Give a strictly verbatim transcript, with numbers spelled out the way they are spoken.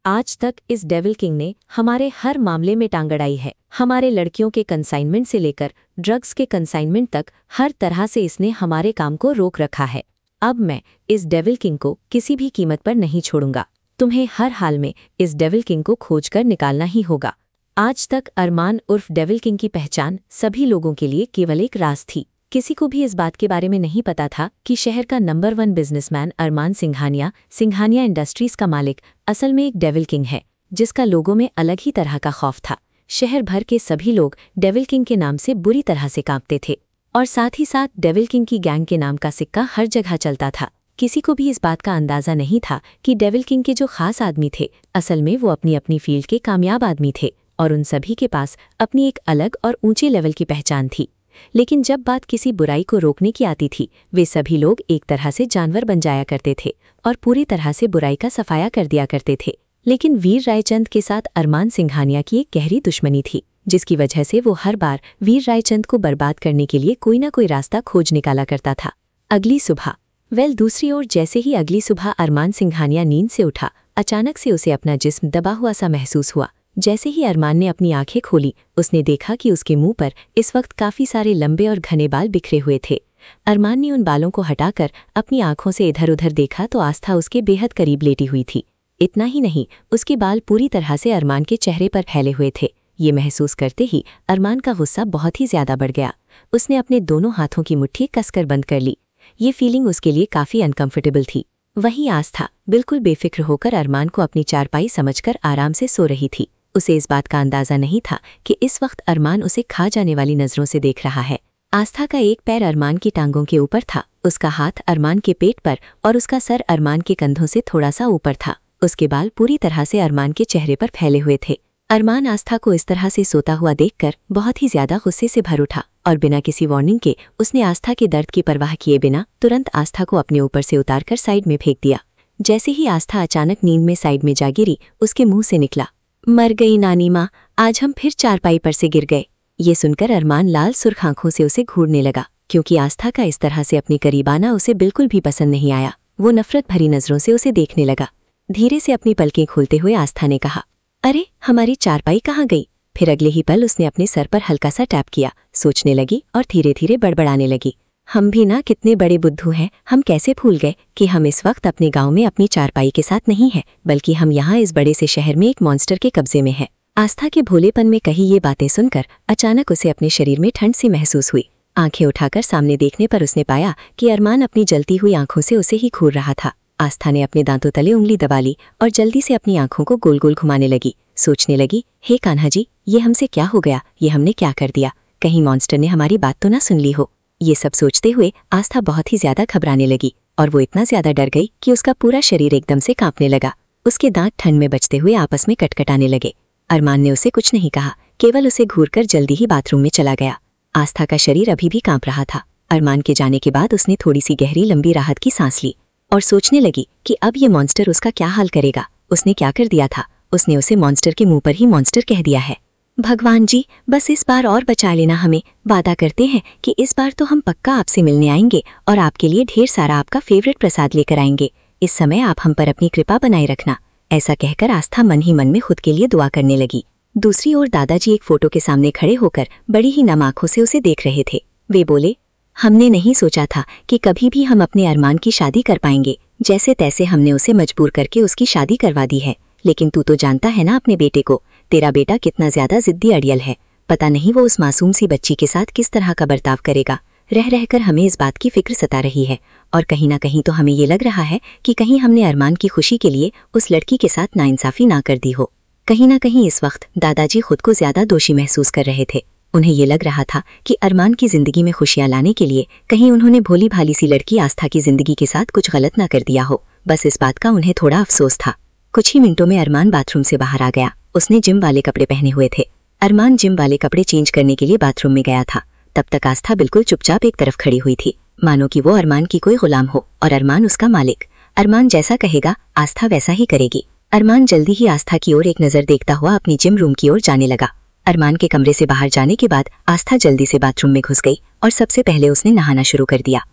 आज तक इस डेविल किंग ने हमारे हर मामले में टांग अड़ाई है। हमारे लड़कियों के कंसाइनमेंट से लेकर ड्रग्स के कंसाइनमेंट तक हर तरह से इसने हमारे काम को रोक रखा है। अब मैं इस डेविल किंग को किसी भी कीमत पर नहीं छोड़ूंगा। तुम्हें हर हाल में इस डेविल किंग को खोजकर निकालना ही होगा। आज तक अरमान उर्फ डेविल किंग की पहचान सभी लोगों के लिए केवल एक राज थी। किसी को भी इस बात के बारे में नहीं पता था कि शहर का number one businessman Armaan Singhania Singhania Industries का मालिक असल में एक डेविल किंग है, जिसका लोगों में अलग ही तरह का खौफ था। शहर भर के सभी लोग डेविल किंग के नाम से बुरी तरह से कांपते थे और साथ ही साथ डेविल किंग की गैंग के नाम का सिक्का हर जगह चलता था। किसी को भी इस बात का अंदाजा नहीं था कि डेविल किंग के जो खास आदमी थे, असल में वो अपनी अपनी फील्ड के कामयाब आदमी थे और उन सभी के पास अपनी एक अलग और ऊंचे लेवल की पहचान थी। लेकिन जब बात किसी बुराई को रोकने की आती थी, वे सभी लोग एक तरह से जानवर बन जाया करते थे और पूरी तरह से बुराई का सफाया कर दिया करते थे। लेकिन वीर रायचंद के साथ अरमान सिंघानिया की एक गहरी दुश्मनी थी, जिसकी वजह से वो हर बार वीर रायचंद को बर्बाद करने के लिए कोई ना कोई रास्ता खोज निकाला करता था। अगली सुबह वेल दूसरी ओर जैसे ही अगली सुबह अरमान सिंघानिया नींद से उठा, अचानक से उसे अपना जिस्म दबा हुआ सा महसूस हुआ। जैसे ही अरमान ने अपनी आंखें खोली, उसने देखा कि उसके मुंह पर इस वक्त काफी सारे लंबे और घने बाल बिखरे हुए थे। अरमान ने उन बालों को हटाकर अपनी आंखों से इधर उधर देखा तो आस्था उसके बेहद करीब लेटी हुई थी। इतना ही नहीं, उसके बाल पूरी तरह से अरमान के चेहरे पर फैले हुए थे। ये महसूस करते ही अरमान का गुस्सा बहुत ही ज्यादा बढ़ गया। उसने अपने दोनों हाथों की मुट्ठी कसकर बंद कर ली। ये फीलिंग उसके लिए काफी अनकंफर्टेबल थी। वहीं आस्था बिल्कुल बेफिक्र होकर अरमान को अपनी चारपाई समझकर आराम से सो रही थी। उसे इस बात का अंदाजा नहीं था कि इस वक्त अरमान उसे खा जाने वाली नजरों से देख रहा है। आस्था का एक पैर अरमान की टांगों के ऊपर था, उसका हाथ अरमान के पेट पर और उसका सर अरमान के कंधों से थोड़ा सा ऊपर था। उसके बाल पूरी तरह से अरमान के चेहरे पर फैले हुए थे। अरमान आस्था को इस तरह से सोता हुआ देखकर बहुत ही ज्यादा गुस्से से भर उठा और बिना किसी वार्निंग के उसने आस्था के दर्द की परवाह किए बिना तुरंत आस्था को अपने ऊपर से उतारकर साइड में फेंक दिया। जैसे ही आस्था अचानक नींद में साइड में जा गिरी, उसके मुंह से निकला, मर गई नानी माँ, आज हम फिर चारपाई पर से गिर गए। ये सुनकर अरमान लाल सुर्ख आंखों से उसे घूरने लगा, क्योंकि आस्था का इस तरह से अपनी करीब आना उसे बिल्कुल भी पसंद नहीं आया। वो नफरत भरी नजरों से उसे देखने लगा। धीरे से अपनी पलकें खोलते हुए आस्था ने कहा, अरे हमारी चारपाई कहाँ गई? फिर अगले ही पल उसने अपने सर पर हल्का सा टैप किया, सोचने लगी और धीरे धीरे बड़बड़ाने लगी, हम भी ना कितने बड़े बुद्धू हैं, हम कैसे भूल गए कि हम इस वक्त अपने गांव में अपनी चारपाई के साथ नहीं हैं, बल्कि हम यहाँ इस बड़े से शहर में एक मॉन्स्टर के कब्जे में हैं। आस्था के भोलेपन में कही ये बातें सुनकर अचानक उसे अपने शरीर में ठंड सी महसूस हुई। आंखें उठाकर सामने देखने पर उसने पाया कि अरमान अपनी जलती हुई आंखों से उसे ही घूर रहा था। आस्था ने अपने दांतों तले उंगली दबा ली और जल्दी से अपनी आंखों को गोल गोल घुमाने लगी। सोचने लगी, हे कान्हा जी, ये हमसे क्या हो गया? ये हमने क्या कर दिया? कहीं मॉन्स्टर ने हमारी बात तो ना सुन ली हो। ये सब सोचते हुए आस्था बहुत ही ज्यादा घबराने लगी और वो इतना ज्यादा डर गई कि उसका पूरा शरीर एकदम से कांपने लगा। उसके दांत ठंड में बचते हुए आपस में कटकटाने लगे। अरमान ने उसे कुछ नहीं कहा, केवल उसे घूरकर जल्दी ही बाथरूम में चला गया। आस्था का शरीर अभी भी कांप रहा था। अरमान के जाने के बाद उसने थोड़ी सी गहरी लंबी राहत की सांस ली और सोचने लगी कि अब ये मॉन्स्टर उसका क्या हाल करेगा। उसने क्या कर दिया था? उसने उसे मॉन्स्टर के मुंह पर ही मॉन्स्टर कह दिया है। भगवान जी, बस इस बार और बचा लेना हमें। वादा करते हैं कि इस बार तो हम पक्का आपसे मिलने आएंगे और आपके लिए ढेर सारा आपका फेवरेट प्रसाद लेकर आएंगे। इस समय आप हम पर अपनी कृपा बनाए रखना। ऐसा कहकर आस्था मन ही मन में खुद के लिए दुआ करने लगी। दूसरी ओर दादाजी एक फोटो के सामने खड़े होकर बड़ी ही नम आंखों से उसे देख रहे थे। वे बोले, हमने नहीं सोचा था कि कभी भी हम अपने अरमान की शादी कर पाएंगे। जैसे तैसे हमने उसे मजबूर करके उसकी शादी करवा दी है, लेकिन तू तो जानता है ना अपने बेटे को, तेरा बेटा कितना ज्यादा जिद्दी अड़ियल है। पता नहीं वो उस मासूम सी बच्ची के साथ किस तरह का बर्ताव करेगा। रह रहकर हमें इस बात की फिक्र सता रही है और कहीं ना कहीं तो हमें ये लग रहा है कि कहीं हमने अरमान की खुशी के लिए उस लड़की के साथ नाइंसाफी ना कर दी हो। कहीं ना कहीं इस वक्त दादाजी खुद को ज्यादा दोषी महसूस कर रहे थे। उन्हें ये लग रहा था कि अरमान की जिंदगी में खुशियां लाने के लिए कहीं उन्होंने भोली भाली सी लड़की आस्था की जिंदगी के साथ कुछ गलत ना कर दिया हो। बस इस बात का उन्हें थोड़ा अफसोस था। कुछ ही मिनटों में अरमान बाथरूम से बाहर आ गया। उसने जिम वाले कपड़े पहने हुए थे। अरमान जिम वाले कपड़े चेंज करने के लिए बाथरूम में गया था। तब तक आस्था बिल्कुल चुपचाप एक तरफ खड़ी हुई थी, मानो कि वो अरमान की कोई गुलाम हो और अरमान उसका मालिक। अरमान जैसा कहेगा आस्था वैसा ही करेगी। अरमान जल्दी ही आस्था की ओर एक नजर देखता हुआ अपनी जिम रूम की ओर जाने लगा। अरमान के कमरे से बाहर जाने के बाद आस्था जल्दी से बाथरूम में घुस गई और सबसे पहले उसने नहाना शुरू कर दिया।